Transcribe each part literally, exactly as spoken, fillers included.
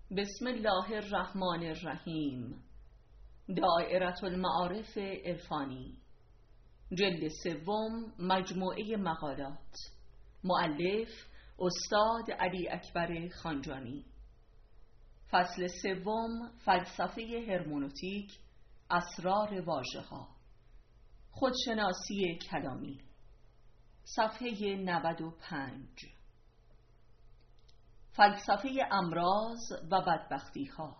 بسم الله الرحمن الرحیم. دائره المعارف عرفانی، جلد سوم، مجموعه مقالات. مؤلف استاد علی اکبر خانجانی. فصل سوم، فلسفه هرمنوتیک، اسرار واژه‌ها، خودشناسی کلامی. صفحه نود و پنج. فلسفه امراض و بدبختی ها.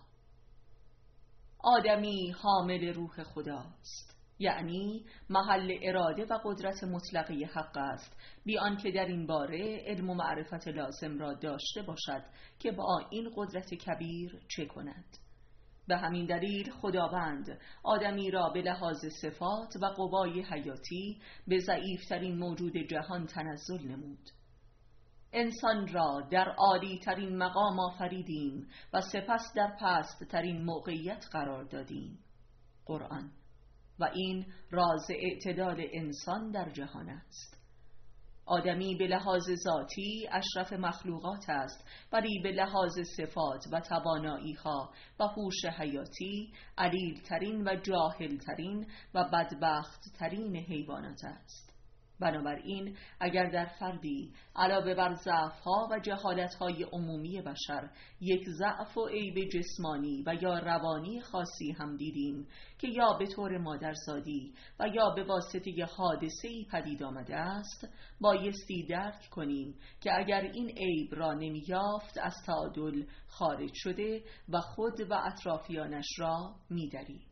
آدمی حامل روح خداست، یعنی محل اراده و قدرت مطلقه حق است، بی آنکه در این باره علم و معرفت لازم را داشته باشد که با این قدرت کبیر چه کند. به همین دلیل خداوند آدمی را به لحاظ صفات و قوای حیاتی به ضعیفترین موجود جهان تنزل نمود. انسان را در عالی ترین مقام آفریدیم و سپس در پست ترین موقعیت قرار دادیم. قرآن. و این راز اعتدال انسان در جهان است. آدمی به لحاظ ذاتی اشرف مخلوقات است، ولی به لحاظ صفات و توانایی ها و هوش حیاتی علیل ترین و جاهل ترین و بدبخت ترین حیوانات است. بنابراین اگر در فردی علاوه بر ضعف‌ها و جهالت‌های عمومی بشر یک ضعف و عیب جسمانی و یا روانی خاصی هم دیدیم که یا به طور مادرزادی و یا به واسطه حادثه‌ای پدید آمده است، بایستی درک کنیم که اگر این عیب را نمی‌یافت از تعادل خارج شده و خود و اطرافیانش را می‌درید.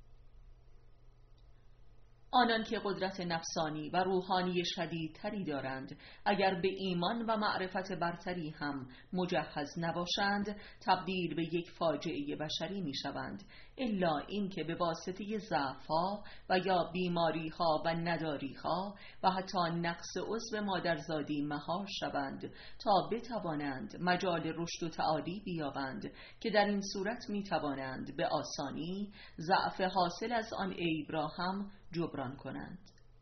آنان که قدرت نفسانی و روحانی شدیدتری دارند، اگر به ایمان و معرفت برتری هم مجهز نباشند، تبدیل به یک فاجعه بشری می شوند، الا این که به واسطه ضعف‌ها و یا بیماری‌ها و نداری‌ها و حتی نقص عضو مادرزادی مهار شوند تا بتوانند مجال رشد و تعالی بیابند، که در این صورت می توانند به آسانی ضعف حاصل از آن عیب را هم جبران کنند.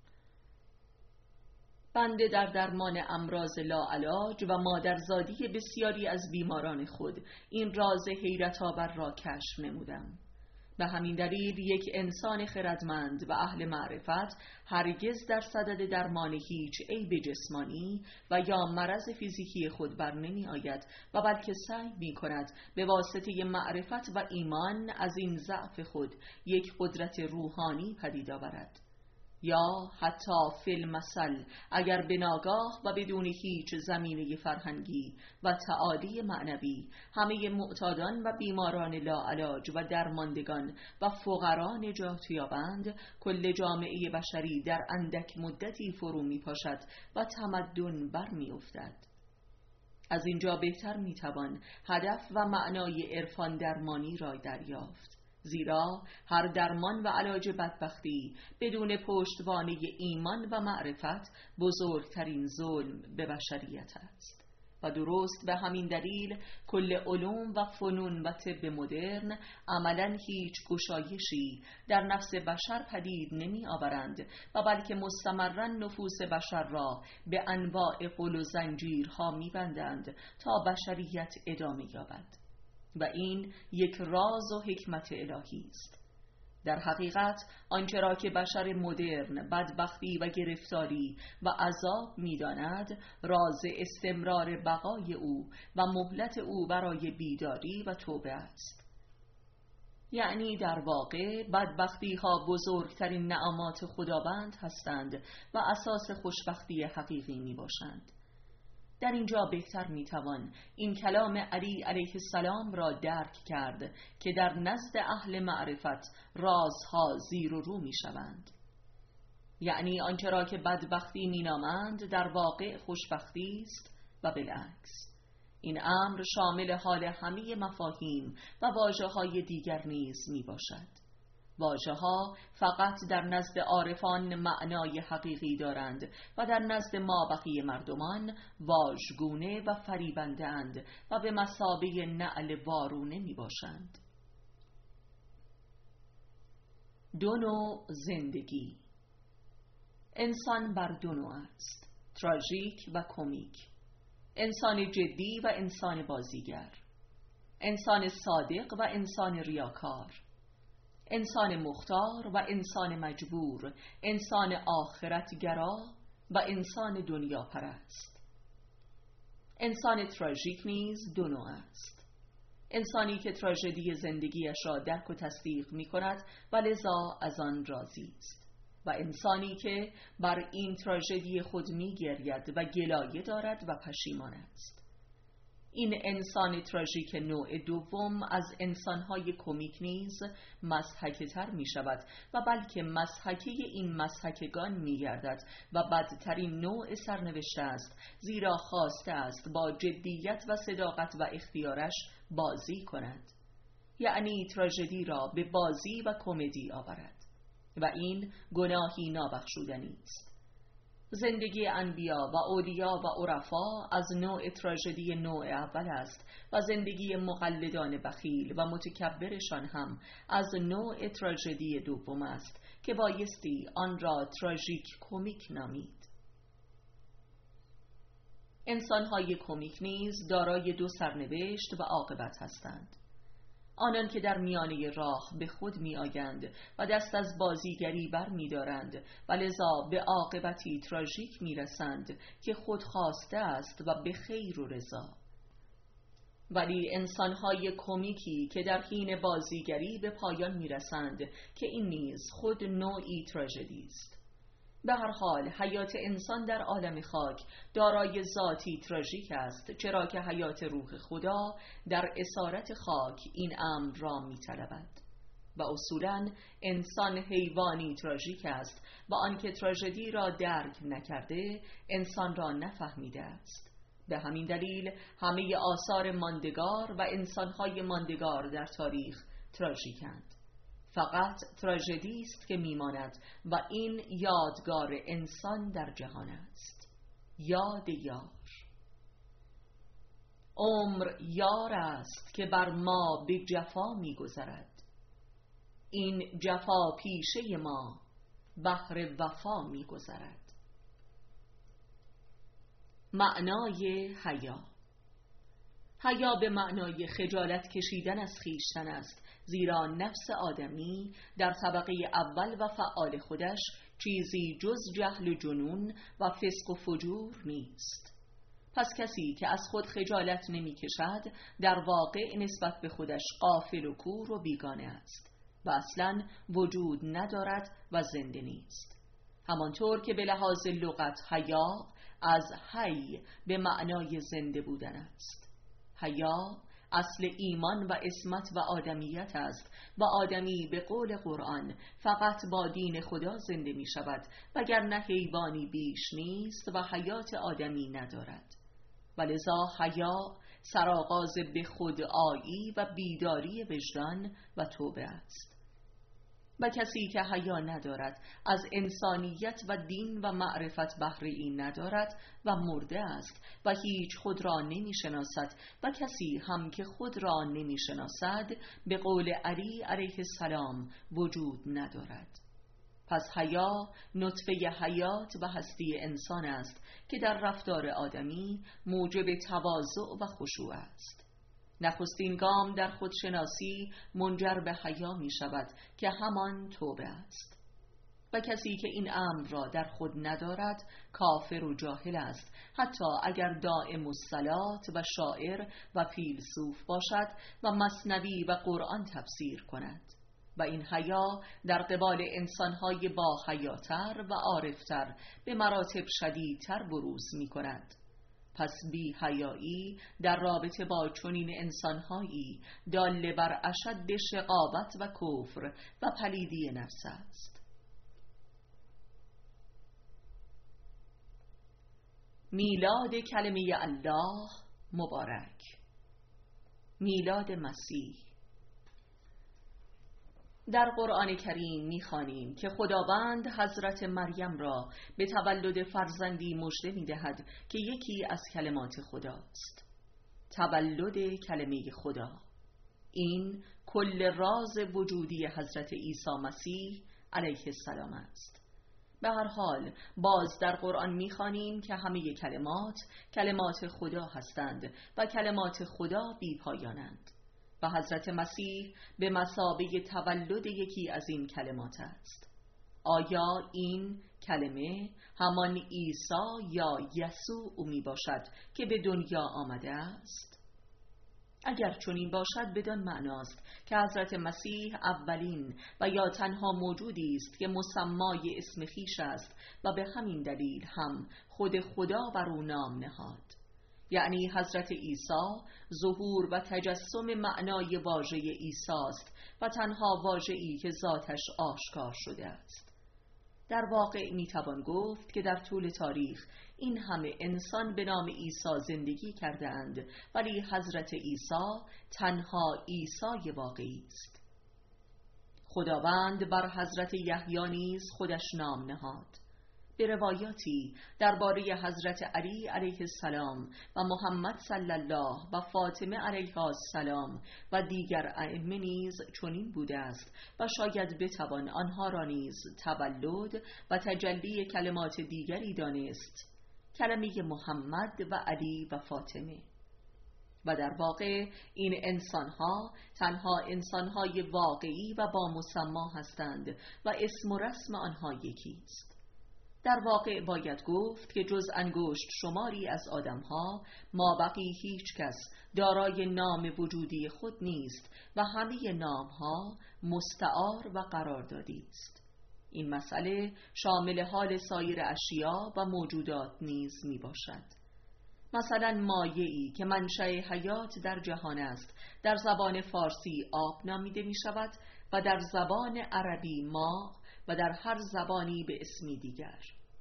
بنده در درمان امراض لاعلاج و مادرزادی بسیاری از بیماران خود این راز حیرت آور را کشف نمودم. به همین دلیل یک انسان خردمند و اهل معرفت هرگز در صدد درمان هیچ عیب جسمانی و یا مرض فیزیکی خود بر نمی آید و بلکه سعی می کند به واسطه معرفت و ایمان از این ضعف خود یک قدرت روحانی پدید آورد. یا حتی فی المثل اگر به ناگاه و بدون هیچ زمینه فرهنگی و تعالی معنوی همه معتادان و بیماران لاعلاج و درماندگان و فقرا نجات یابند، کل جامعه بشری در اندک مدتی فرو می پاشد و تمدن بر می افتد. از اینجا بهتر می توان هدف و معنای عرفان درمانی را دریافت، زیرا هر درمان و علاج بدبختی بدون پشتوانه ایمان و معرفت بزرگترین ظلم به بشریت است. و درست به همین دلیل کل علوم و فنون و طب مدرن عملاً هیچ گشایشی در نفس بشر پدید نمی آورند و بلکه مستمراً نفوس بشر را به انواع غل و زنجیرها می بندند تا بشریت ادامه یابد. و این یک راز و حکمت الهی است. در حقیقت آنچه را که بشر مدرن بدبختی و گرفتاری و عذاب می‌داند، راز استمرار بقای او و مهلت او برای بیداری و توبه است. یعنی در واقع بدبختی ها بزرگترین نعمات خداوند هستند و اساس خوشبختی حقیقی می باشند. در اینجا بهتر میتوان این کلام علی علیه السلام را درک کرد که در نزد اهل معرفت رازها زیر و رو میشوند. یعنی آنچه را که بدبختی مینامند در واقع خوشبختی است و بالعکس. این امر شامل حال همه مفاهیم و واژه‌های دیگر نیز میباشد. واژه‌ها فقط در نزد عارفان معنای حقیقی دارند و در نزد ما بقیه مردمان واژگونه و فریبنده اند و به مثابه نعل وارونه می باشند. دو نوع زندگی. انسان بر دو نوع است: تراژیک و کمیک، انسان جدی و انسان بازیگر. انسان صادق و انسان ریاکار، انسان مختار و انسان مجبور، انسان آخرتگرا و انسان دنیا پرست. انسان تراژیک نیز دو نوع است: انسانی که تراژدی زندگیش را درک و تصدیق می کند و لذا از آن راضی است، و انسانی که بر این تراژدی خود می گرید و گلایه دارد و پشیمان است. این انسان تراژیک نوع دوم از انسانهای کمیک نیز مضحکه تر می شود و بلکه مضحکه این مضحکگان می گردد و بدترین نوع سرنوشت است، زیرا خواسته است با جدیت و صداقت و اختیارش بازی کند، یعنی تراژدی را به بازی و کمدی آورد، و این گناهی نابخشودنی است. زندگی انبیا و اولیا و عرفا از نوع تراژدی نوع اول است و زندگی مقلدان بخیل و متکبرشان هم از نوع تراژدی دوم است که بایستی آن را تراژیک کمیک نامید. انسان‌های کمیک نیز دارای دو سرنوشت و عاقبت هستند: آنان که در میانه راه به خود می آیند و دست از بازیگری بر می دارند و لذا به عاقبتی تراژیک می رسند که خود خواسته است و به خیر و رضا، ولی انسانهای کمیکی که در حین بازیگری به پایان می رسند که این نیز خود نوعی تراژدی است. به هر حال حیات انسان در عالم خاک دارای ذاتی تراژیک است، چرا که حیات روح خدا در اسارت خاک این امر را می‌طلبد و اصولاً انسان حیوانی تراژیک است و آنکه تراژدی را درک نکرده انسان را نفهمیده است. به همین دلیل همه آثار ماندگار و انسان‌های ماندگار در تاریخ تراژیکند. فقط تراژدی است که میماند و این یادگار انسان در جهان است. یاد یار. عمر یار است که بر ما به جفا میگذرد، این جفا پیشه ما بهر وفا میگذرد. معنای حیا. حیا به معنای خجالت کشیدن از خویشتن است، زیرا نفس آدمی در طبقه اول و فعال خودش چیزی جز جهل و جنون و فسق و فجور نیست. پس کسی که از خود خجالت نمی کشد در واقع نسبت به خودش غافل و کور و بیگانه است و اصلاً وجود ندارد و زنده نیست. همانطور که به لحاظ لغت حیا از حی به معنای زنده بودن است. حیا اصل ایمان و عصمت و آدمیت است و آدمی به قول قرآن فقط با دین خدا زنده می شود، وگرنه حیوانی بیش نیست و حیات آدمی ندارد. ولذا حیا سرآغاز به خودآیی و بیداری وجدان و توبه است. و کسی که حیا ندارد از انسانیت و دین و معرفت بهره ای ندارد و مرده است و هیچ خود را نمی شناسد و کسی هم که خود را نمی شناسد به قول علی علیه السلام وجود ندارد. پس حیا نطفه حیات و هستی انسان است که در رفتار آدمی موجب تواضع و خشوع است. نخستین گام در خودشناسی منجر به حیا می شود که همان توبه است. و کسی که این امر را در خود ندارد کافر و جاهل است، حتی اگر دائم الصلات و شاعر و فیلسوف باشد و مثنوی و قرآن تفسیر کند. و این حیا در قبال انسانهای با حیاتر و عارفتر به مراتب شدیدتر بروز می کند. پس بی حیایی در رابطه با چنین انسانهایی دال بر اشد شقاوت و کفر و پلیدی نفس است. میلاد کلمه الله مبارک. میلاد مسیح. در قرآن کریم می‌خوانیم که خداوند حضرت مریم را به تولد فرزندی مژده می‌دهد که یکی از کلمات خداست. تولد کلمه خدا، این کل راز وجودی حضرت عیسی مسیح علیه السلام است. به هر حال باز در قرآن می‌خوانیم که همه کلمات کلمات خدا هستند و کلمات خدا بی پایانند. و حضرت مسیح به مثابه تولد یکی از این کلمات است. آیا این کلمه همان عیسی یا یسوع می باشد که به دنیا آمده است؟ اگر چنین باشد بدان معناست که حضرت مسیح اولین و یا تنها موجودی است که مسمای اسم خویش است و به همین دلیل هم خود خدا بر او نام نهاد. یعنی حضرت عیسی ظهور و تجسم معنای واژه عیسی است و تنها واژه‌ای که ذاتش آشکار شده است. در واقع میتوان گفت که در طول تاریخ این همه انسان به نام عیسی زندگی کرده اند، ولی حضرت عیسی تنها عیسی واقعی است. خداوند بر حضرت یحیی نیز خودش نام نهاد. به روایاتی درباره حضرت علی علیه السلام و محمد صلی الله و فاطمه علیها السلام و دیگر ائمه نیز چنین بوده است و شاید بتوان آنها را نیز تولد و تجلی کلمات دیگری دانست، کلمه محمد و علی و فاطمه. و در واقع این انسانها تنها انسانهای واقعی و با مسما هستند و اسم و رسم آنها یکی است. در واقع باید گفت که جز انگشت شماری از آدمها مابقی هیچ کس دارای نام وجودی خود نیست و همه نامها مستعار و قراردادی است. این مسئله شامل حال سایر اشیا و موجودات نیز می باشد. مثلا مایعی که منشأ حیات در جهان است در زبان فارسی آب نامیده می شود و در زبان عربی ماء و در هر زبانی به اسمی دیگر.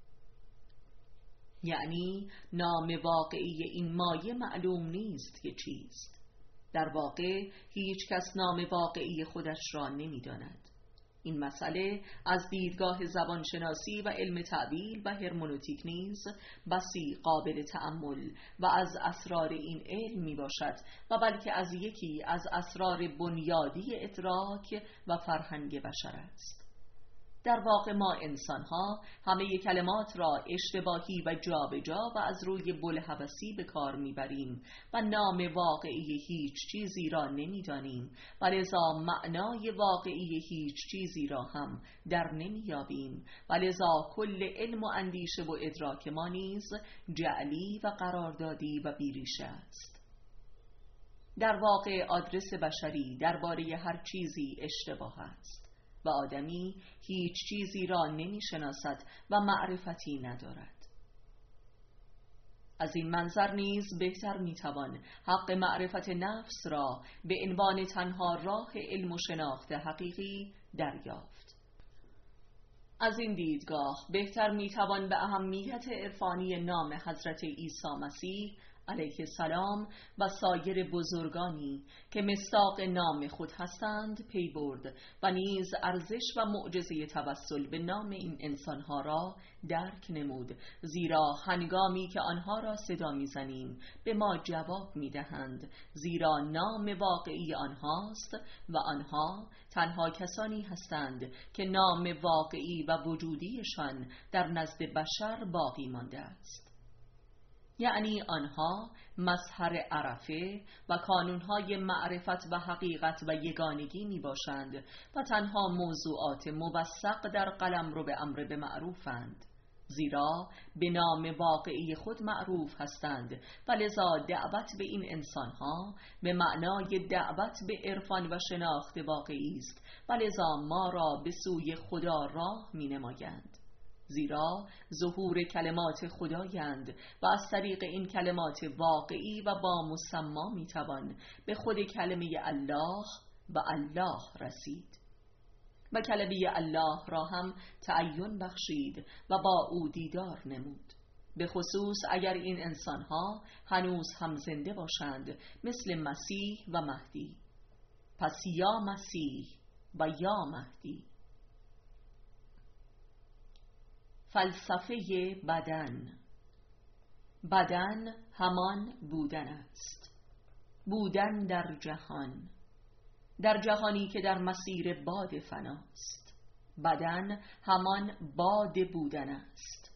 یعنی نام واقعی این مایع معلوم نیست که چیست. در واقع هیچ کس نام واقعی خودش را نمی داند. این مسئله از دیدگاه زبانشناسی و علم تعبیر و هرمنوتیک نیز بسی قابل تأمل و از اسرار این علم می باشد و بلکه از یکی از اسرار بنیادی ادراک و فرهنگ بشر است. در واقع ما انسان‌ها همه کلمات را اشتباهی و جابجا و از روی بوالهوسی به کار می‌بریم و نام واقعی هیچ چیزی را نمی‌دانیم و لذا معنای واقعی هیچ چیزی را هم در نمی‌یابیم و لذا کل علم و اندیشه و ادراک ما نیز جعلی و قراردادی و بیریشه است. در واقع آدرس بشری درباره هر چیزی اشتباه است و آدمی هیچ چیزی را نمی شناسد و معرفتی ندارد. از این منظر نیز بهتر می توان حق معرفت نفس را به عنوان تنها راه علم و شناخت حقیقی دریافت. از این دیدگاه بهتر می توان به اهمیت عرفانی نام حضرت عیسی مسیح علیه السلام و سایر بزرگانی که مصداق نام خود هستند پی برد و نیز ارزش و معجزه توسل به نام این انسانها را درک نمود، زیرا هنگامی که آنها را صدا میزنیم به ما جواب میدهند، زیرا نام واقعی آنهاست و آنها تنها کسانی هستند که نام واقعی و وجودیشان در نزد بشر باقی مانده است. یعنی آنها مظهر عرفه و کانونهای معرفت و حقیقت و یگانگی می باشند و تنها موضوعات موثق در قلمرو به امر به معروفند، زیرا به نام واقعی خود معروف هستند و لذا دعوت به این انسانها به معنای دعوت به عرفان و شناخت واقعی است و لذا ما را به سوی خدا راه می نمایند، زیرا ظهور کلمات خدایند و از طریق این کلمات واقعی و با مسما میتوان به خود کلمه الله و الله رسید و کلمه الله را هم تعین بخشید و با او دیدار نمود، به خصوص اگر این انسانها هنوز هم زنده باشند مثل مسیح و مهدی. پس یا مسیح و یا مهدی. فلسفه بدن. بدن همان بودن است، بودن در جهان، در جهانی که در مسیر باد فناست. بدن همان باد بودن است،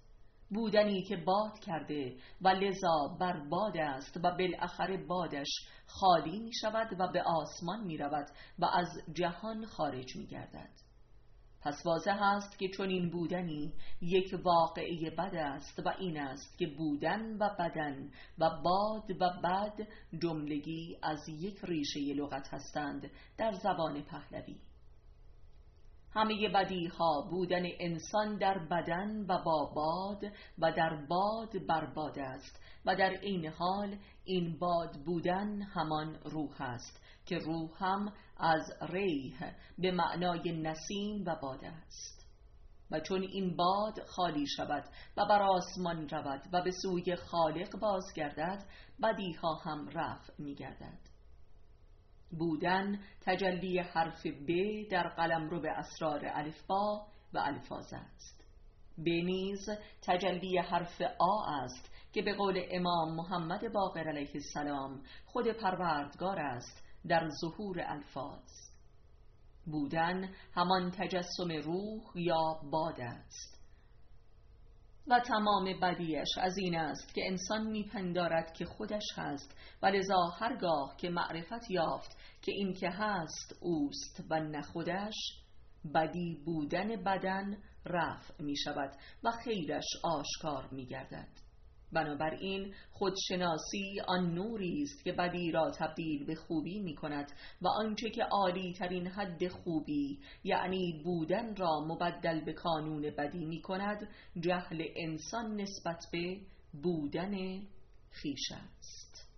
بودنی که باد کرده و لذا بر باد است و بالاخره بادش خالی می شود و به آسمان می رود و از جهان خارج می گردد. پس واضح است که چون این بودنی یک واقعه بد است و این است که بودن و بدن و باد و بد جملگی از یک ریشه لغت هستند در زبان پهلوی. همه بدیها بودن انسان در بدن و با باد و در باد بر باد است و در این حال این باد بودن همان روح است که روح هم از ریح به معنای نسیم و باد است. و چون این باد خالی شود و بر آسمان رود و به سوی خالق بازگردد، بدیها هم رفع می گردد. بودن تجلی حرف ب در قلمرو به اسرار الفبا و الفاظ است. ب نیز تجلی حرف آ است که به قول امام محمد باقر علیه السلام خود پروردگار است در ظهور الفاظ. بودن همان تجسم روح یا باد است و تمام بدیش از این است که انسان میپندارد که خودش هست و لذا هرگاه که معرفت یافت که این که هست اوست و نه خودش، بدی بودن بدن رفع می شود و خیرش آشکار می گردد. بنابراین خودشناسی آن نوری است که بدی را تبدیل به خوبی می کند و آنچه که عالی ترین حد خوبی یعنی بودن را مبدل به کانون بدی می کند، جهل انسان نسبت به بودن خویش است.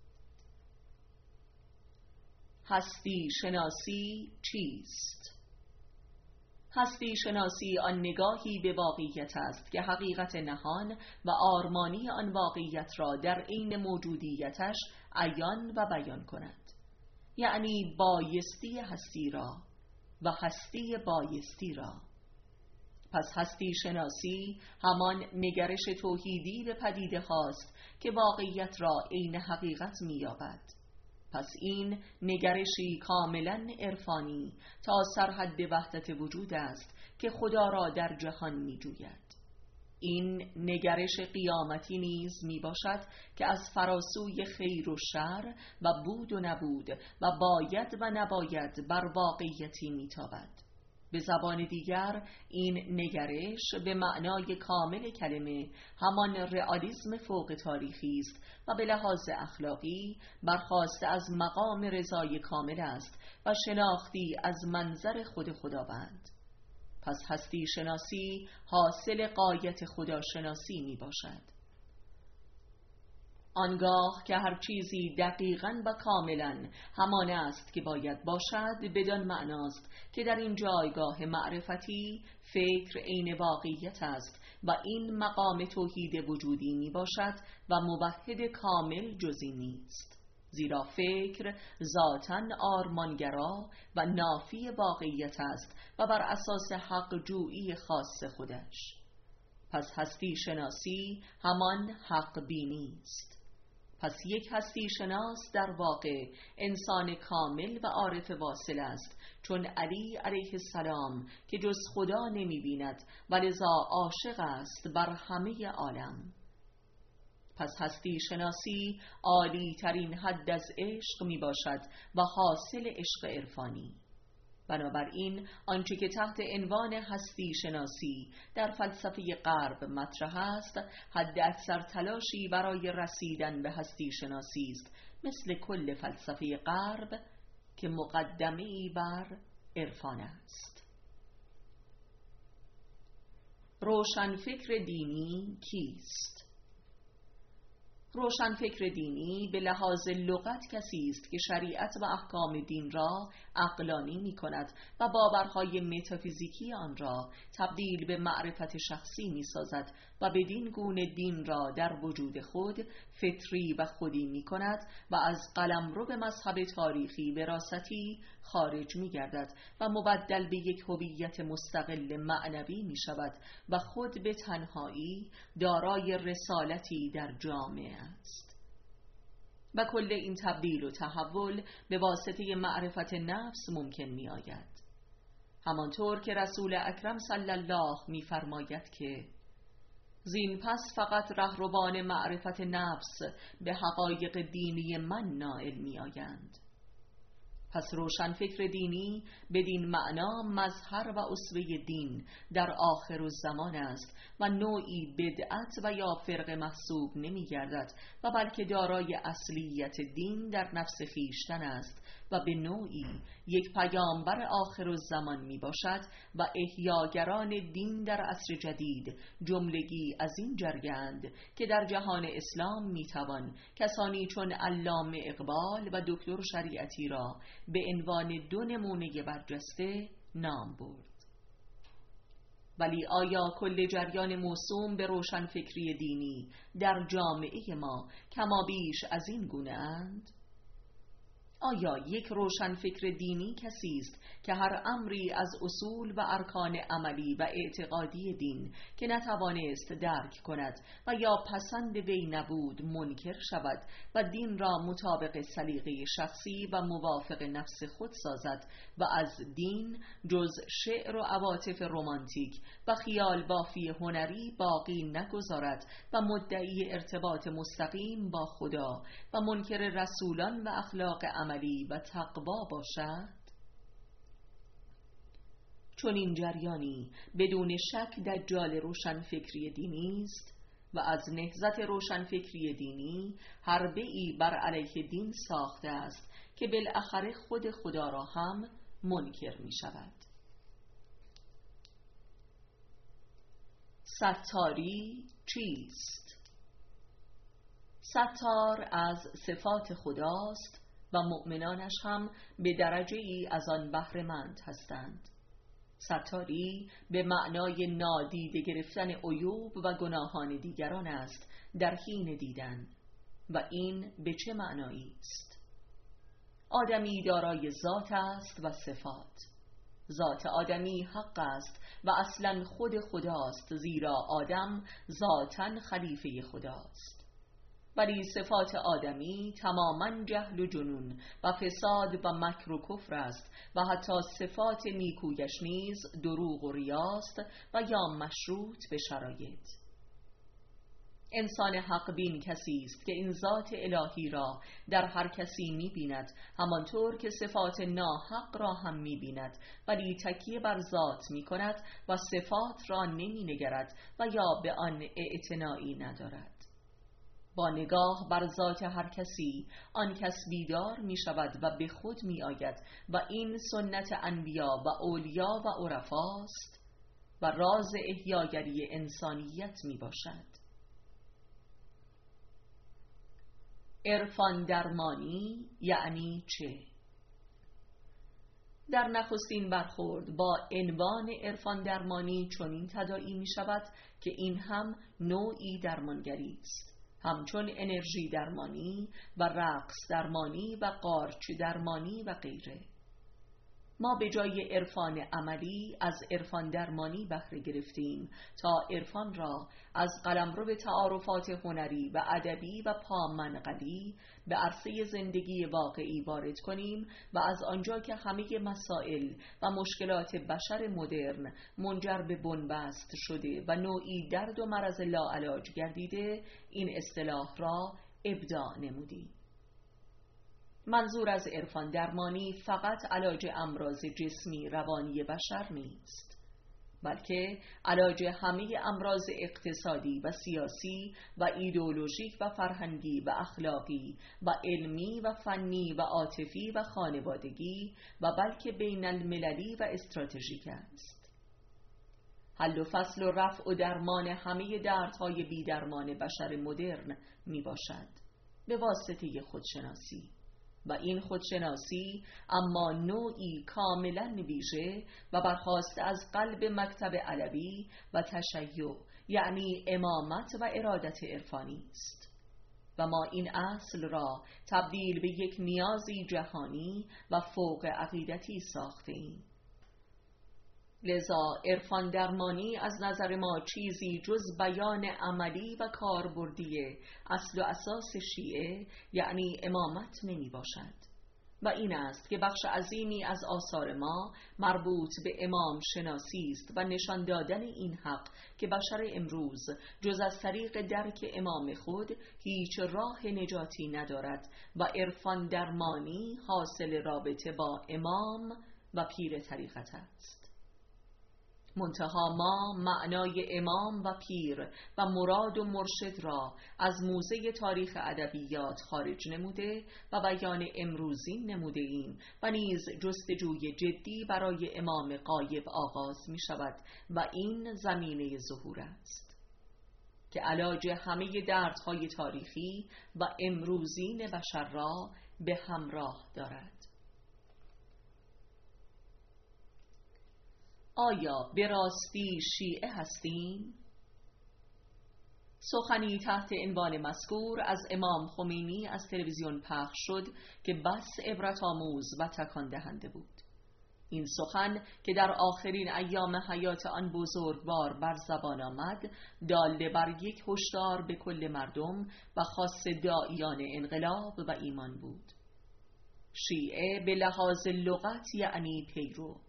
هستی شناسی چیست؟ هستی شناسی آن نگاهی به واقعیت است که حقیقت نهان و آرمانی آن واقعیت را در عین موجودیتش عیان و بیان کند، یعنی بایستی هستی را و هستی بایستی را. پس هستی شناسی همان نگرش توحیدی به پدیده هاست که واقعیت را عین حقیقت می‌یابد. پس این نگرشی کاملا عرفانی تا سرحد وحدت وجود است که خدا را در جهان می جوید. این نگرش قیامتی نیز می باشد که از فراسوی خیر و شر و بود و نبود و باید و نباید بر واقعیتی می تابد. به زبان دیگر این نگرش به معنای کامل کلمه همان رئالیسم فوق تاریخی است و به لحاظ اخلاقی برخاسته از مقام رضای کامل است و شناختی از منظر خود خداوند. پس هستی شناسی حاصل غایت خداشناسی می باشد. آنگاه که هر چیزی دقیقاً و کاملاً همان است که باید باشد، بدان معناست که در این جایگاه معرفتی فکر عین واقعیت است و این مقام توحید وجودی می باشد و موحد کامل جزی نیست، زیرا فکر ذاتاً آرمانگرا و نافی واقعیت است و بر اساس حق جویی خاص خودش. پس هستی شناسی همان حق بینی است. پس یک هستی شناس در واقع انسان کامل و عارف واصل است، چون علی علیه السلام که جز خدا نمی بیند و لذا عاشق است بر همه عالم. پس هستی شناسی عالی ترین حد از عشق می باشد و حاصل عشق عرفانی. بنابراین آنچه که تحت عنوان هستی شناسی در فلسفه غرب مطرح است، حد اکثر تلاشی برای رسیدن به هستی شناسی است، مثل کل فلسفه غرب که مقدمه‌ای بر عرفان است. روشنفکر دینی کیست؟ روشنفکر دینی به لحاظ لغت کسی است که شریعت و احکام دین را عقلانی می کند و باورهای متافیزیکی آن را تبدیل به معرفت شخصی می سازد و بدین گونه دین را در وجود خود فطری و خودی می کند و از قلمرو به مذهب تاریخی وراثتی خارج می گردد و مبدل به یک هویت مستقل معنوی می شود و خود به تنهایی دارای رسالتی در جامعه است. و کل این تبدیل و تحول به واسطه معرفت نفس ممکن می آید، همانطور که رسول اکرم صلی الله می فرماید که زین پس فقط رهروان معرفت نفس به حقایق دینی من نائل می آیند. پس روشنفکر دینی بدین معنا مظهر و اسوه دین در آخر الزمان است و نوعی بدعت و یا فرقه محسوب نمی گردد و بلکه دارای اصلیت دین در نفس خیشتن است و به نوعی یک پیامبر آخر الزمان می باشد و احیاگران دین در عصر جدید جملگی از این جریند که در جهان اسلام می توان کسانی چون علامه اقبال و دکتر شریعتی را به عنوان دو نمونه برجسته نام برد. ولی آیا کل جریان موسوم به روشنفکری دینی در جامعه ما کمابیش از این گونه اند؟ آیا یک روشنفکر دینی کسی است که هر امری از اصول و ارکان عملی و اعتقادی دین که نتوانست درک کند و یا پسند وی نبود منکر شود و دین را مطابق سلیقه شخصی و موافق نفس خود سازد و از دین جز شعر و عواطف رمانتیک و خیال بافی هنری باقی نگذارد و مدعی ارتباط مستقیم با خدا و منکر رسولان و اخلاق عملی و تقوا باشد؟ چون این جریانی بدون شک دجال روشنفکری دینی است و از نهضت روشنفکری دینی حربه‌ای بر علیه دین ساخته است که بالاخره خود خدا را هم منکر می شود. ستاری چیست؟ ستار از صفات خداست و مؤمنانش هم به درجه ای از آن بهره‌مند هستند. ستاری به معنای نادیده گرفتن عیوب و گناهان دیگران است در حین دیدن. و این به چه معنایی است؟ آدمی دارای ذات است و صفات. ذات آدمی حق است و اصلا خود خداست، زیرا آدم ذاتاً خلیفه خداست. ولی صفات آدمی تماماً جهل و جنون و فساد و مکر و کفر است و حتی صفات نیکویش نیز دروغ و ریاست و یا مشروط به شرایط. انسان حق بین کسی است که این ذات الهی را در هر کسی می بیند، همانطور که صفات ناحق را هم می بیند، ولی تکیه بر ذات می کند و صفات را نمی نگرد و یا به آن اعتنایی ندارد. با نگاه بر ذات هر کسی آن کس بیدار می شود و به خود می آید و این سنت انبیا و اولیا و عرفاست و راز احیاگری انسانیت می باشد. عرفان درمانی یعنی چه؟ در نخستین برخورد با عنوان عرفان درمانی چنین تداعی می شود که این هم نوعی درمانگری است، همچون انرژی درمانی و رقص درمانی و قارچ درمانی و غیره. ما به جای عرفان عملی از عرفان درمانی بهره گرفتیم تا عرفان را از قلمرو به تعارفات هنری و ادبی و پامنقلی به عرصه زندگی واقعی وارد کنیم و از آنجا که همه مسائل و مشکلات بشر مدرن منجر به بنبست شده و نوعی درد و مرض لاعلاج گردیده، این اصطلاح را ابداع نمودیم. منظور از عرفان درمانی فقط علاج امراض جسمی روانی بشر نیست، بلکه علاج همه امراض اقتصادی و سیاسی و ایدئولوژیک و فرهنگی و اخلاقی و علمی و فنی و عاطفی و خانوادگی و بلکه بین المللی و استراتژیک است. حل و فصل و رفع و درمان همه دردهای بی‌درمان بشر مدرن می باشد به واسطه خودشناسی، و این خودشناسی اما نوعی کاملا ویژه و برخاسته از قلب مکتب علوی و تشیع، یعنی امامت و ارادت عرفانی است. و ما این اصل را تبدیل به یک نیازی جهانی و فوق عقیدتی ساخته ایم. لذا عرفان درمانی از نظر ما چیزی جز بیان عملی و کاربردی اصل و اساس شیعه یعنی امامت نمی باشد. و این است که بخش عظیمی از آثار ما مربوط به امام شناسی است و نشان دادن این حق که بشر امروز جز از طریق درک امام خود هیچ راه نجاتی ندارد و عرفان درمانی حاصل رابطه با امام و پیر طریقت است. منتها ما معنای امام و پیر و مراد و مرشد را از موزه تاریخ ادبیات خارج نموده و بیان امروزی نموده ایم و نیز جستجوی جدی برای امام غایب آغاز می شود و این زمینه ظهور است که علاج همه دردهای تاریخی و امروزین بشر را به همراه دارد. آیا به راستی شیعه هستیم؟ سخنی تحت عنوان مذکور از امام خمینی از تلویزیون پخش شد که بس عبرت آموز و تکان دهنده بود. این سخن که در آخرین ایام حیات آن بزرگوار بر زبان آمد، داله بر یک هشدار به کل مردم و خاص داعیان انقلاب و ایمان بود. شیعه به لحاظ لغت یعنی پیرو،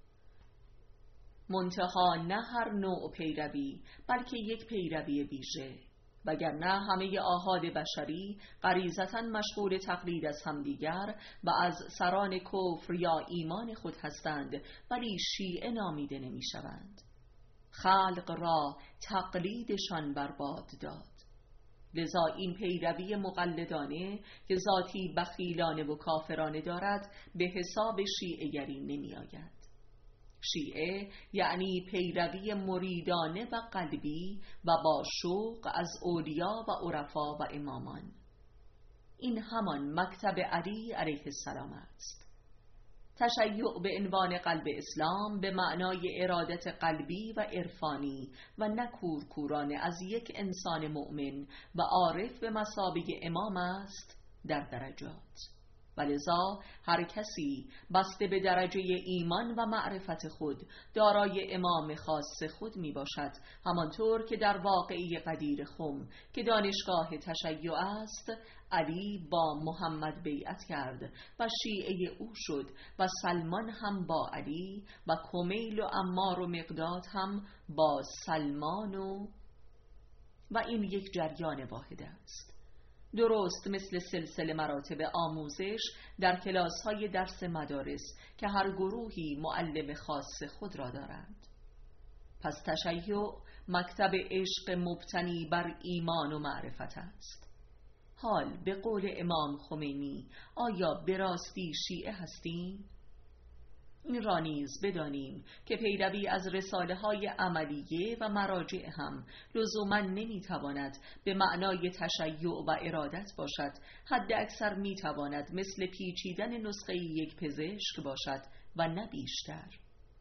منتها نه هر نوع پیروی بلکه یک پیروی ویژه، وگرنه همه آحاد بشری غریزتاً مشغول تقلید از همدیگر و از سران کفر یا ایمان خود هستند، ولی شیعه نامیده نمی شوند. خلق را تقلیدشان برباد داد. لذا این پیروی مقلدانه که ذاتی بخیلانه و کافرانه دارد به حساب شیعه گری نمی آید. شیعه یعنی پیروی مریدانه و قلبی و با شوق از اولیا و عرفا و امامان. این همان مکتب علی علیه السلام است. تشیع به عنوان قلب اسلام به معنای ارادت قلبی و عرفانی و نه کورکورانه از یک انسان مؤمن و عارف به مثابه امام است در درجات. ولذا هر کسی بسته به درجه ایمان و معرفت خود دارای امام خاص خود می باشد، همانطور که در واقعه قدیر خم که دانشگاه تشیع است، علی با محمد بیعت کرد و شیعه او شد و سلمان هم با علی و کمیل و عمار و مقداد هم با سلمان و و این یک جریان واحد است. درست مثل سلسله مراتب آموزش در کلاس‌های درس مدارس که هر گروهی معلم خاص خود را دارند. پس تشیع مکتب عشق مبتنی بر ایمان و معرفت است. حال به قول امام خمینی آیا به راستی شیعه هستیم؟ این را نیز بدانیم که پیروی از رساله های عملیه و مراجع هم لزوما نمیتواند به معنای تشیع و ارادت باشد، حد اکثر میتواند مثل پیچیدن نسخه یک پزشک باشد و نه بیشتر.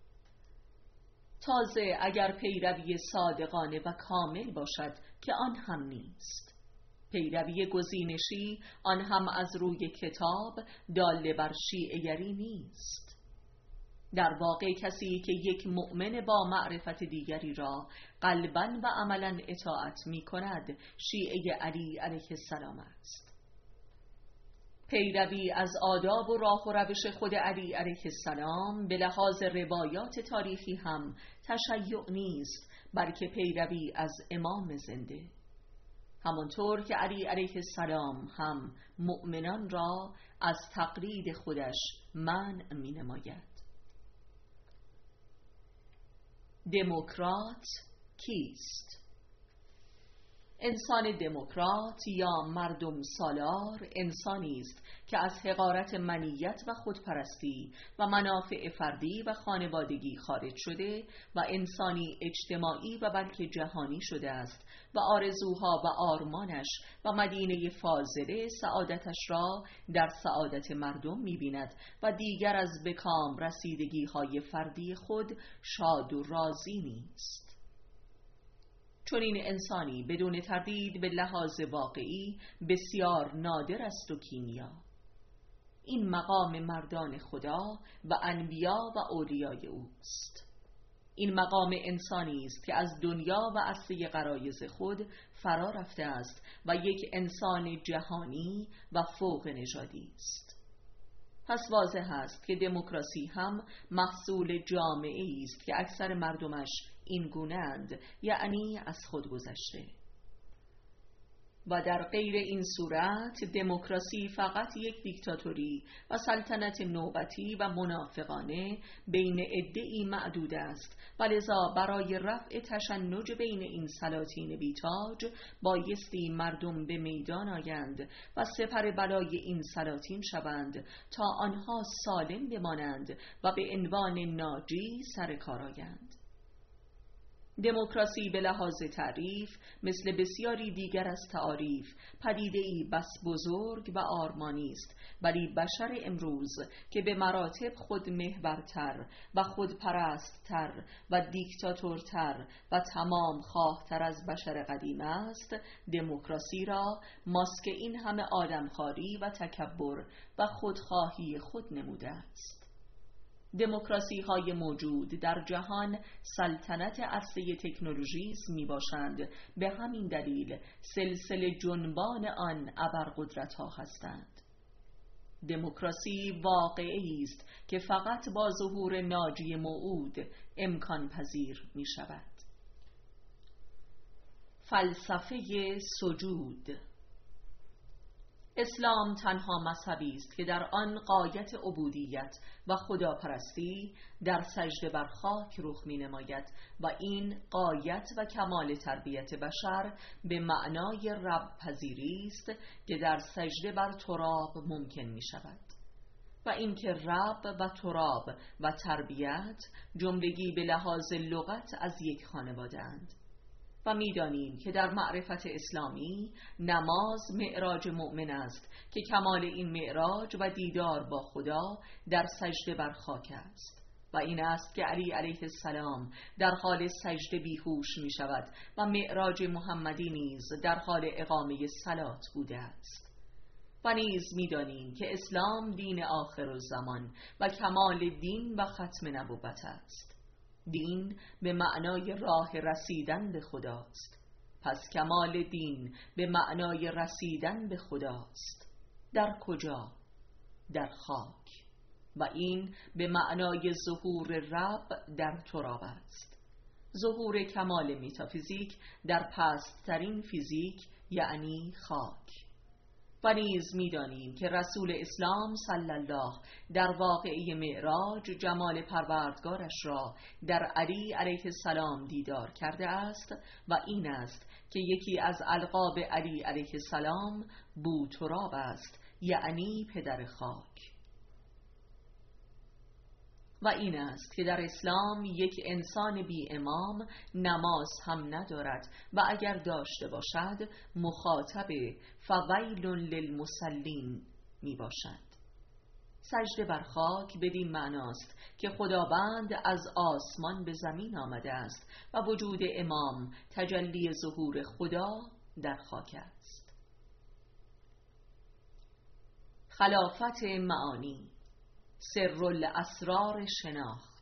تازه اگر پیروی صادقانه و کامل باشد که آن هم نیست. پیروی گزینشی آن هم از روی کتاب داله بر شیعه‌گری نیست. در واقع کسی که یک مؤمن با معرفت دیگری را قلباً و عملاً اطاعت می کند شیعه علی علیه السلام است. پیروی از آداب و راه و روش خود علی علیه السلام به لحاظ روایات تاریخی هم تشیع نیست، بلکه پیروی از امام زنده، همانطور که علی علیه السلام هم مؤمنان را از تقلید خودش منع می نماید. دموکرات کیست؟ انسان دموکرات یا مردم سالار انسانی است که از حقارت منیت و خودپرستی و منافع فردی و خانوادگی خارج شده و انسانی اجتماعی و بلکه جهانی شده است و آرزوها و آرمانش و مدینه فاضله سعادتش را در سعادت مردم می‌بیند و دیگر از بکام رسیدگی‌های فردی خود شاد و راضی نیست. چون این انسانی بدون تردید به لحاظ واقعی بسیار نادر است و کیمیا. این مقام مردان خدا و انبیا و اولیای اوست. این مقام انسانی است که از دنیا و اصلی غرایز خود فرا رفته است و یک انسان جهانی و فوق نژادی است. پس واضح است که دموکراسی هم محصول جامعه‌ای است که اکثر مردمش این گونه‌اند، یعنی از خود گذشته. و در غیر این صورت دموکراسی فقط یک دیکتاتوری و سلطنت نوبتی و منافقانه بین عده‌ای معدود است و لذا برای رفع تشنج بین این سلاطین بیتاج بایستی مردم به میدان آیند و سپر بلای این سلاطین شوند تا آنها سالم بمانند و به عنوان ناجی سر کار آیند. دموکراسی به لحاظ تعریف مثل بسیاری دیگر از تعاریف پدیده‌ای بس بزرگ و آرمانی است، ولی بشر امروز که به مراتب خود محورتر و خودپرستتر و دیکتاتورتر و تمام خواهتر از بشر قدیم است، دموکراسی را ماسک این همه آدمخواری و تکبر و خودخواهی خود نموده است. دموکراسی های موجود در جهان سلطنت عرصه تکنولوژیسم می باشند، به همین دلیل سلسله جنبان آن ابرقدرت ها هستند. دموکراسی واقعی است که فقط با ظهور ناجی موعود امکان پذیر می شود. فلسفه سجود. اسلام تنها مذهبی است که در آن غایت عبودیت و خداپرستی در سجده بر خاک رخ می نماید و این غایت و کمال تربیت بشر به معنای رب پذیری است که در سجده بر تراب ممکن می شود و اینکه رب و تراب و تربیت جملگی به لحاظ لغت از یک خانواده اند. و می‌دانیم که در معرفت اسلامی نماز معراج مؤمن است که کمال این معراج و دیدار با خدا در سجده بر خاک است و این است که علی علیه السلام در حال سجده بیهوش می شود و معراج محمدی نیز در حال اقامه صلات بوده است. و نیز می‌دانیم که اسلام دین آخرالزمان و کمال دین و ختم نبوت است. دین به معنای راه رسیدن به خداست. پس کمال دین به معنای رسیدن به خداست. در کجا؟ در خاک. و این به معنای ظهور رب در تراب است. ظهور کمال متافیزیک در پست‌ترین فیزیک یعنی خاک. و نیز می‌دانیم که رسول اسلام صلی الله در واقعه معراج جمال پروردگارش را در علی علیه السلام دیدار کرده است و این است که یکی از القاب علی علیه السلام بوتراب است، یعنی پدر خاک. و این است که در اسلام یک انسان بی امام نماز هم ندارد و اگر داشته باشد مخاطب فویل للمصلین می باشد. سجده بر خاک بدین معناست که خداوند از آسمان به زمین آمده است و وجود امام تجلی ظهور خدا در خاک است. خلافت معانی. سر الاسرار شناخت.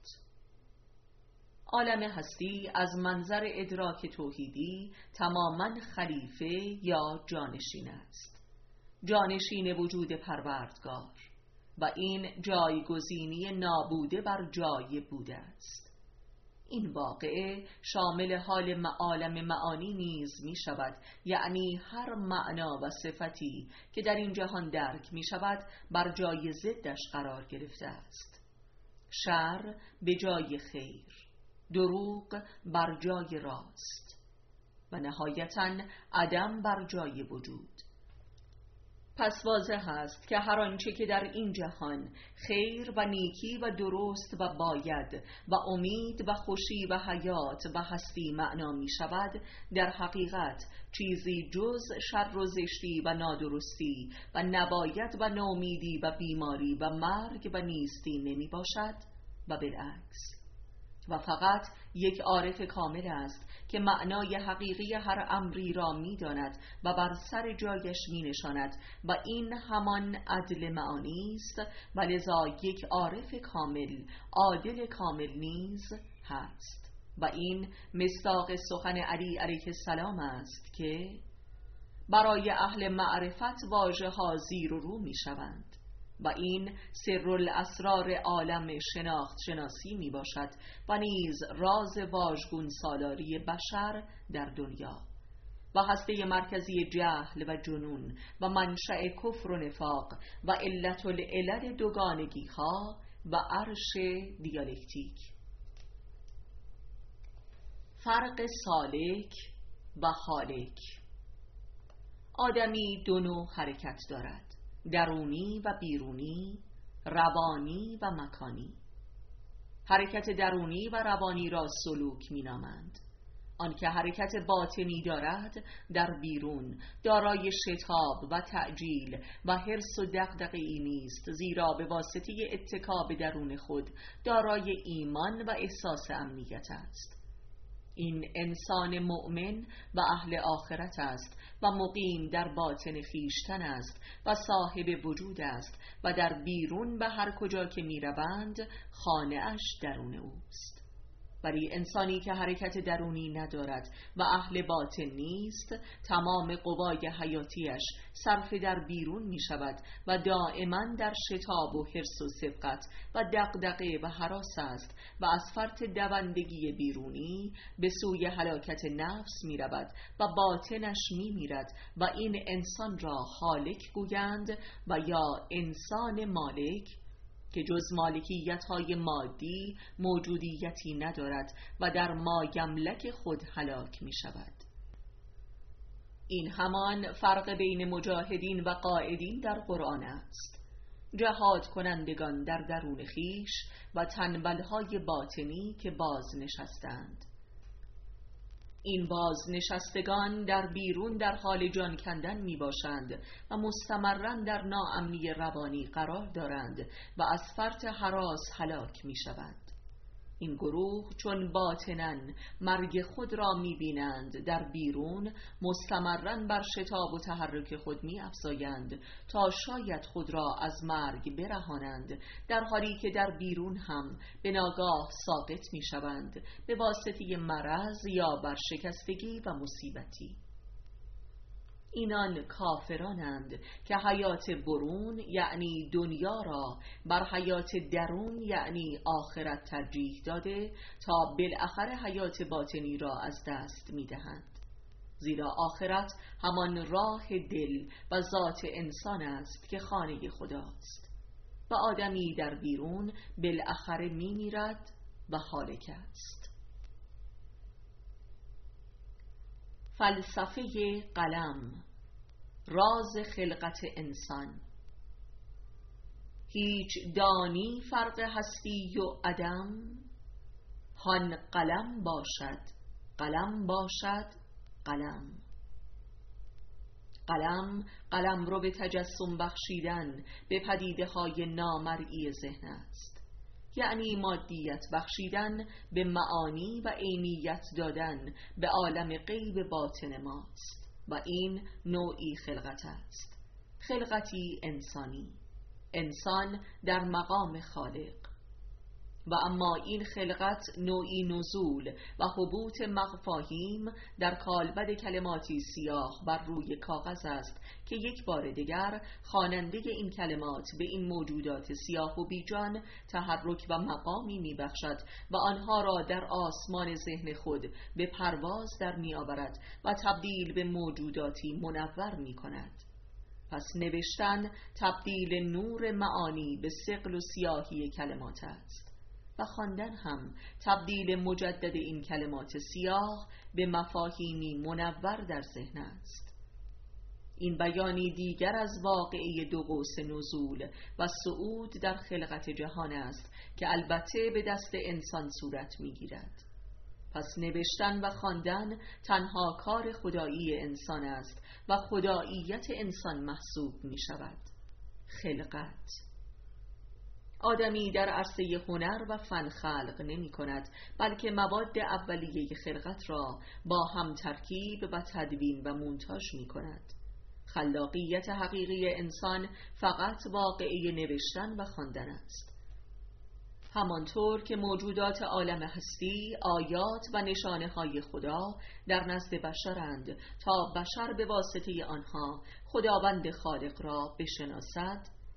عالم هستی از منظر ادراک توحیدی تماماً خلیفه یا جانشین است، جانشین وجود پروردگار و این جایگزینی نابوده بر جای بوده است. این واقعه شامل حال عالم معانی نیز می شود، یعنی هر معنا و صفتی که در این جهان درک می شود بر جای ضدش قرار گرفته است. شر به جای خیر، دروغ بر جای راست و نهایتاً عدم بر جای وجود. پس واضح است که هر آنچه که در این جهان خیر و نیکی و درست و باید و امید و خوشی و حیات و هستی معنا می شود، در حقیقت چیزی جز شر و زشتی و نادرستی و نباید و نومیدی و بیماری و مرگ و نیستی نمی باشد و بالعکس. و فقط یک عارف کامل است که معنای حقیقی هر امری را می داند و بر سر جایش می نشاند و این همان عدل معانی است و لذا یک عارف کامل عادل کامل نیز هست و این مصداق سخن علی علیه السلام است که برای اهل معرفت واژه ها زیر و رو می شوند و این سر الاسرار عالم شناخت شناسی می باشد و نیز راز واژگون سالاری بشر در دنیا و هسته مرکزی جهل و جنون و منشأ کفر و نفاق و علت العلل دوگانگی ها و عرش دیالکتیک. فرق سالک و حالک. آدمی دو نوع حرکت دارد: درونی و بیرونی، روانی و مکانی. حرکت درونی و روانی را سلوک می نامند. آنکه حرکت باطنی دارد در بیرون دارای شتاب و تعجیل و حرص و دغدغه‌ای نیست، زیرا به واسطه اتکا به درون خود دارای ایمان و احساس امنیت است. این انسان مؤمن و اهل آخرت است و مقیم در باطن خیشتن است و صاحب وجود است و در بیرون به هر کجا که می روند خانه اش درون اوست. ولی انسانی که حرکت درونی ندارد و اهل باطن نیست، تمام قوای حیاتیش صرف در بیرون می شود و دائما در شتاب و حرص و سبقت و دغدغه و هراس است و از فرط دوندگی بیرونی به سوی هلاکت نفس می رود و باطنش می میرد و این انسان را هالک گویند و یا انسان مالک که جز مالکیت‌های مادی موجودیتی ندارد و در مایملک خود هلاک می شود. این همان فرق بین مجاهدین و قائدین در قرآن است. جهاد کنندگان در درون خیش و تنبل‌های باطنی که باز نشستند. این بازنشستگان در بیرون در حال جان کندن می باشند و مستمراً در ناامنی روانی قرار دارند و از فرط هراس هلاک می شوند. این گروه چون باطناً مرگ خود را می بینند، در بیرون مستمراً بر شتاب و تحرک خود می افزایند تا شاید خود را از مرگ برهانند، در حالی که در بیرون هم به ناگاه ساقط می شوند به واسطه مرض یا برشکستگی و مصیبتی. اینان کافرانند که حیات برون یعنی دنیا را بر حیات درون یعنی آخرت ترجیح داده تا بالاخره حیات باطنی را از دست می دهند. زیرا آخرت همان راه دل و ذات انسان است که خانه خداست و آدمی در بیرون بالاخره می میرد و هالک است. فلسفه قلم. راز خلقت انسان. هیچ دانی فرق هستی و عدم؟ هان قلم باشد، قلم باشد، قلم. قلم، قلم رو به تجسم بخشیدن به پدیده های نامرئی ذهن است. یعنی مادیت بخشیدن به معانی و عینیت دادن به عالم غیب باطن ماست و این نوعی خلقت است، خلقتی انسانی، انسان در مقام خالق. و اما این خلقت نوعی نزول و حبوط مفاهیم در کالبد کلماتی سیاه بر روی کاغذ است که یک بار دیگر خواننده این کلمات به این موجودات سیاه و بیجان تحرک و مقامی می بخشد و آنها را در آسمان ذهن خود به پرواز در می آورد و تبدیل به موجوداتی منور می کند. پس نوشتن تبدیل نور معانی به ثقل و سیاهی کلمات است و خواندن هم تبدیل مجدد این کلمات سیاه به مفاهیمی منور در ذهن است. این بیانی دیگر از واقعه دو قوس نزول و صعود در خلقت جهان است که البته به دست انسان صورت می‌گیرد. پس نوشتن و خواندن تنها کار خدایی انسان است و خداییت انسان محسوب می‌شود. خلقت. آدمی در عرصه هنر و فن خلق نمی کند، بلکه مواد اولیه خلقت را با هم ترکیب و تدوین و مونتاژ می کند. خلاقیت حقیقی انسان فقط واقعه نوشتن و خواندن است. همانطور که موجودات عالم هستی آیات و نشانه های خدا در نزد بشرند تا بشر به واسطه آنها خداوند خالق را بشناسد،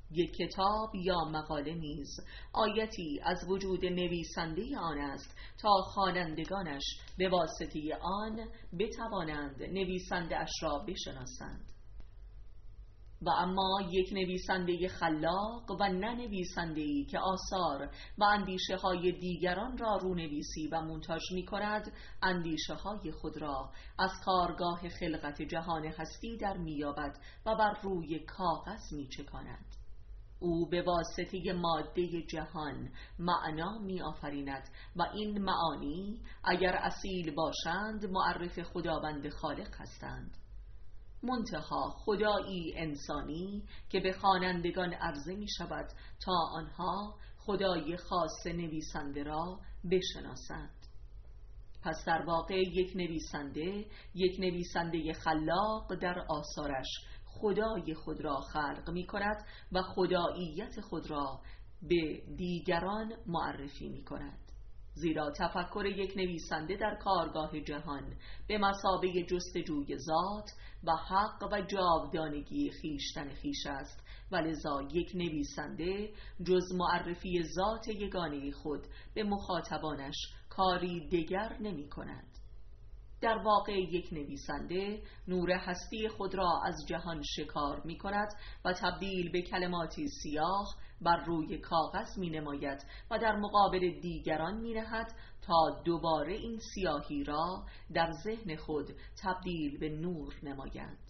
یک کتاب یا مقاله نیز آیتی از وجود نویسنده آن است تا خوانندگانش به واسطه آن بتوانند نویسنده اش را بشناسند. و اما یک نویسنده خلاق و نه نویسنده‌ای که آثار و اندیشه های دیگران را رونویسی و مونتاژ می کند، اندیشه های خود را از کارگاه خلقت جهان هستی در می یابد و بر روی کاغذ می چکاند. او به واسطه ماده جهان معنا می آفریند و این معانی اگر اصیل باشند معرف خداوند خالق هستند. منتها خدایی انسانی که به خوانندگان عرضه می شود تا آنها خدای خاص نویسنده را بشناسند. پس در واقع یک نویسنده یک نویسنده خلاق در آثارش خدای خود را خلق می کند و خداییت خود را به دیگران معرفی می کند. زیرا تفکر یک نویسنده در کارگاه جهان به مثابه جستجوی ذات و حق و جاودانگی خیشتن خیش است و لذا یک نویسنده جز معرفی ذات یگانه خود به مخاطبانش کاری دیگر نمی کند. در واقع یک نویسنده نور هستی خود را از جهان شکار می کند و تبدیل به کلماتی سیاه بر روی کاغذ می نماید و در مقابل دیگران می نهد تا دوباره این سیاهی را در ذهن خود تبدیل به نور نمایند.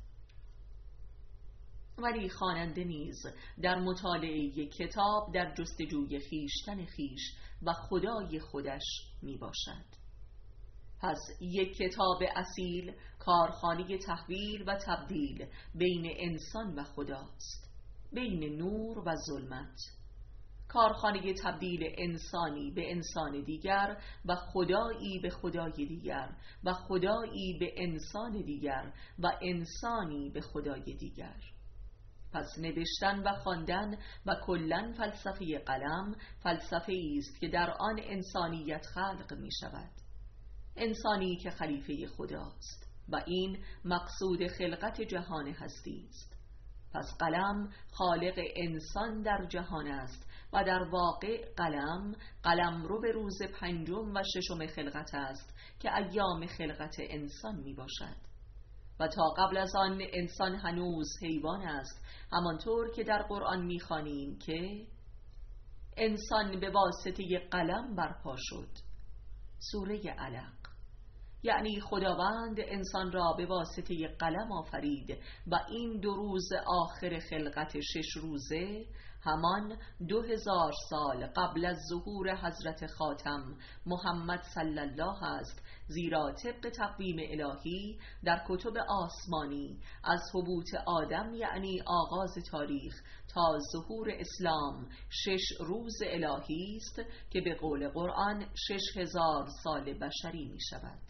ولی خواننده نیز در مطالعه کتاب در جستجوی خیشتن خیش و خدای خودش می باشد. پس یک کتاب اصیل کارخانه تحویل و تبدیل بین انسان و خداست، بین نور و ظلمت، کارخانه تبدیل انسانی به انسان دیگر و خدایی به خدای دیگر و خدایی به انسان دیگر و انسانی به خدای دیگر. پس نوشتن و خواندن و کلاً فلسفه قلم فلسفه‌ای است که در آن انسانیت خلق می شود، انسانی که خلیفه خداست و این مقصود خلقت جهان هستی است. پس قلم خالق انسان در جهان است و در واقع قلم قلم رو به روز پنجم و ششم خلقت است که ایام خلقت انسان می باشد و تا قبل از آن انسان هنوز حیوان است، همانطور که در قرآن می خوانیم که انسان به واسطه قلم برپا شد. سوره علق. یعنی خداوند انسان را به واسطه قلم آفرید و این دو روز آخر خلقت شش روزه همان دو هزار سال قبل از ظهور حضرت خاتم محمد صلی الله است، زیرا طبق تقویم الهی در کتب آسمانی از حبوط آدم یعنی آغاز تاریخ تا ظهور اسلام شش روز الهی است که به قول قرآن شش هزار سال بشری می شود.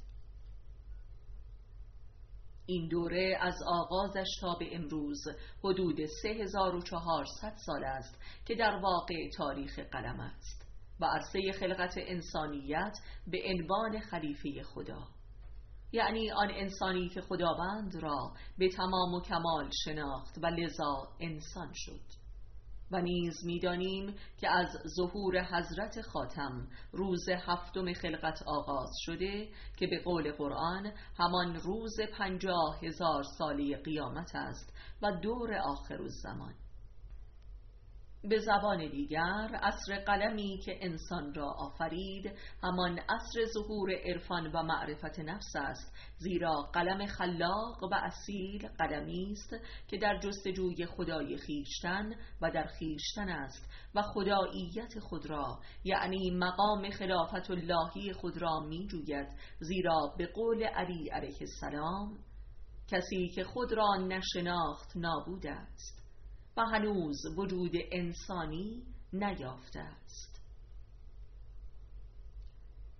این دوره از آغازش تا به امروز حدود سه هزار و چهارصد سال است که در واقع تاریخ قلم است و عرصه خلقت انسانیت به عنوان خلیفه خدا، یعنی آن انسانی که خداوند را به تمام و کمال شناخت و لذا انسان شد. و نیز می‌دانیم که از ظهور حضرت خاتم روز هفتم خلقت آغاز شده که به قول قرآن همان روز پنجاه هزار ساله قیامت است و دور آخرالزمان. به زبان دیگر عصر قلمی که انسان را آفرید همان عصر ظهور عرفان و معرفت نفس است، زیرا قلم خلاق و اصیل قلمی است که در جستجوی خدای خیشتن و در خیشتن است و خداییت خود را یعنی مقام خلافت اللهی خود را می جوید، زیرا به قول علی علیه السلام کسی که خود را نشناخت نابود است و هنوز وجود انسانی نیافته است.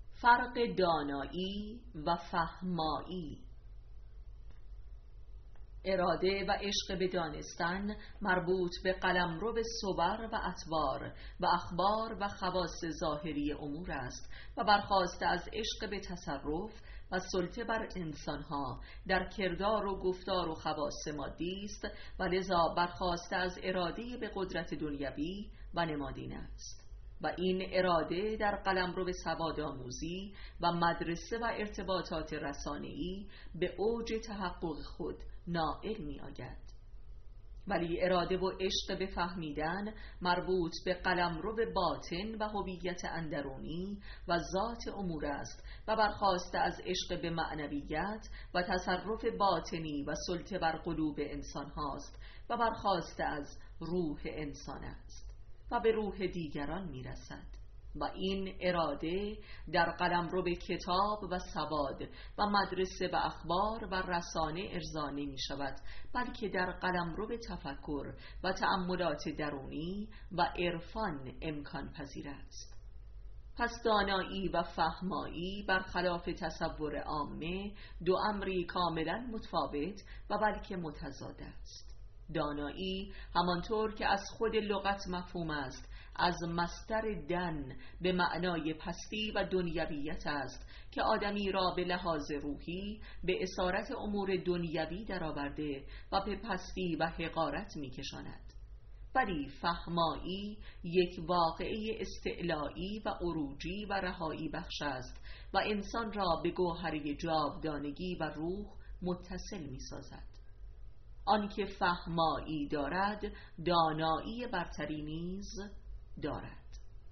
فرق دانایی و فهمایی. اراده و عشق به دانستن مربوط به قلمرو صور و اطوار و اخبار و خواص ظاهری امور است و برخاسته از عشق به تصرف و سلطه بر انسانها در کردار و گفتار و خواص مادی است و لذا برخاسته از اراده به قدرت دنیوی و نمادین است و این اراده در قلمرو سوادآموزی و مدرسه و ارتباطات رسانه‌ای به اوج تحقق خود نائل می آید. ولی اراده و عشق به فهمیدن مربوط به قلمرو باطن و هویت اندرونی و ذات امور است و برخاسته از عشق به معنویت و تصرف باطنی و سلطه بر قلوب انسان هاست و برخاسته از روح انسان است و به روح دیگران می رسد و این اراده در قلمرو به کتاب و سواد و مدرسه و اخبار و رسانه ارضا نمی شود، بلکه در قلمرو به تفکر و تأملات درونی و عرفان امکان پذیر است. پس دانایی و فهمایی برخلاف تصور عامه دو امری کاملا متفاوت و بلکه متضاد است. دانایی همانطور که از خود لغت مفهوم است از مصدر دن به معنای پستی و دنیویت است که آدمی را به لحاظ روحی به اسارت امور دنیوی درآورده و به پستی و حقارت می‌کشاند. ولی فهمایی یک واقعه استعلایی و عروجی و رهایی بخش است و انسان را به گوهره جاودانگی و روح متصل می‌سازد. آنکه فهمایی دارد دانایی برتری نیز دارد.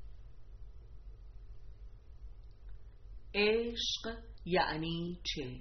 عشق یعنی چه؟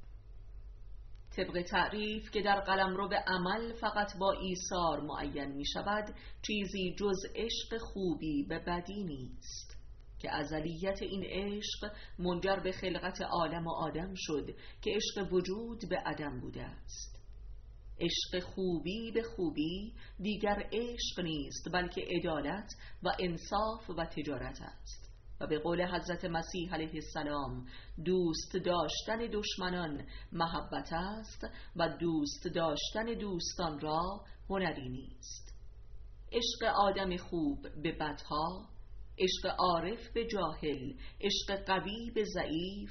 طبق تعریف که در قلمرو به عمل فقط با ایثار معین می شود، چیزی جز عشق خوبی به بدی نیست که ازلیت این عشق منجر به خلقت عالم و آدم شد که عشق وجود به عدم بوده است. عشق خوبی به خوبی دیگر عشق نیست بلکه عدالت و انصاف و تجارت است و به قول حضرت مسیح علیه السلام دوست داشتن دشمنان محبت است و دوست داشتن دوستان را هنری نیست. عشق آدم خوب به بدها، عشق عارف به جاهل، عشق قوی به ضعیف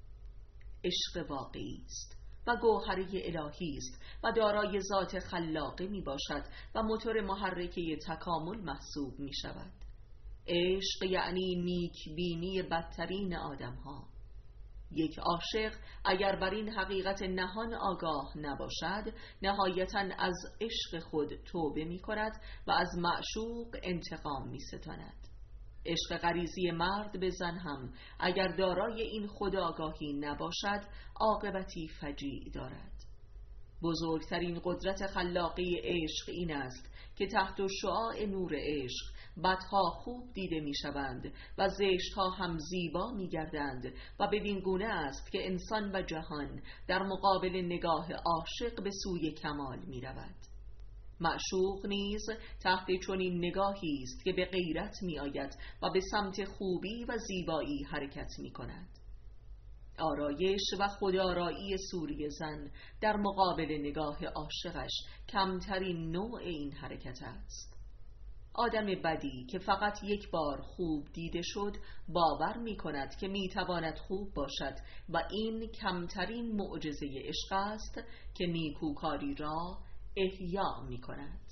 عشق واقعی است و گوهره الهی است و دارای ذات خلاقه می باشد و موتور محرکه تکامل محسوب می شود. عشق یعنی نیک بینی بدترین آدم ها. یک عاشق اگر بر این حقیقت نهان آگاه نباشد نهایتاً از عشق خود توبه می کند و از معشوق انتقام می ستاند. عشق غریزی مرد به زن هم اگر دارای این خودآگاهی نباشد عاقبتی فجیع دارد. بزرگترین قدرت خلاقی عشق این است که تحت شعاع نور عشق بدها خوب دیده می شوند و زشتها هم زیبا می گردند و بدین گونه است که انسان و جهان در مقابل نگاه عاشق به سوی کمال می رود. معشوق نیز تحت چنین نگاهی است که به غیرت می آید و به سمت خوبی و زیبایی حرکت می کند. آرایش و خودآرایی سوری زن در مقابل نگاه عاشقش کمترین نوع این حرکت است. آدم بدی که فقط یک بار خوب دیده شد باور می کند که می تواند خوب باشد و این کمترین معجزه عشق است که نیکوکاری را احیا می کند.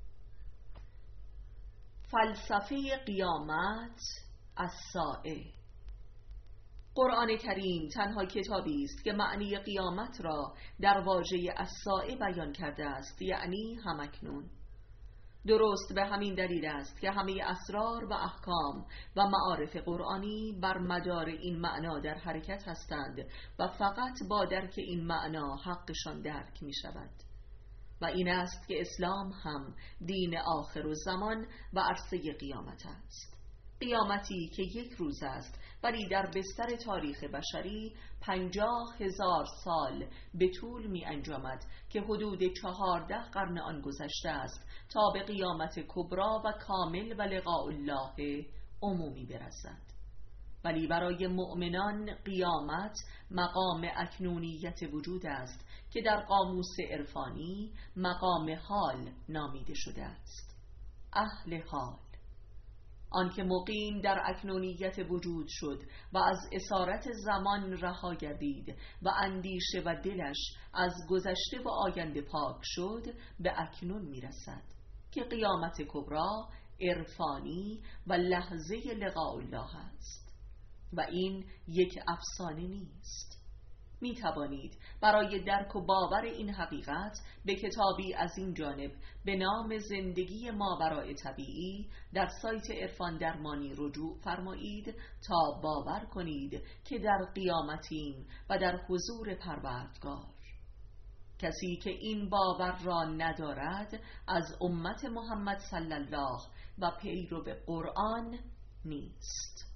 فلسفه قیامت الساعه. قرآن کریم تنها کتابی است که معنی قیامت را در واژه الساعه بیان کرده است، یعنی همکنون. درست به همین دلیل است که همه اسرار و احکام و معارف قرآنی بر مدار این معنا در حرکت هستند و فقط با درک این معنا حقشان درک می شود. و این است که اسلام هم دین آخر الزمان و عرصه قیامت است. قیامتی که یک روز است ولی در بستر تاریخ بشری پنجاه هزار سال به طول می انجامد که حدود چهارده قرن آن گذشته است تا به قیامت کبرا و کامل و لقاء الله عمومی برسد. ولی برای مؤمنان قیامت مقام اکنونیت وجود است که در قاموس عرفانی مقام حال نامیده شده است. اهل حال، آنکه مقیم در اکنونیت وجود شد و از اسارت زمان رها گردید و اندیشه و دلش از گذشته و آینده پاک شد، به اکنون میرسد که قیامت کبری عرفانی و لحظه لقاء الله است و این یک افسانه نیست. می توانید برای درک و باور این حقیقت به کتابی از این جانب به نام زندگی ماوراء طبیعی در سایت عرفان درمانی رجوع فرمایید تا باور کنید که در قیامتیم و در حضور پروردگار. کسی که این باور را ندارد از امت محمد صلی الله و پیرو قرآن نیست.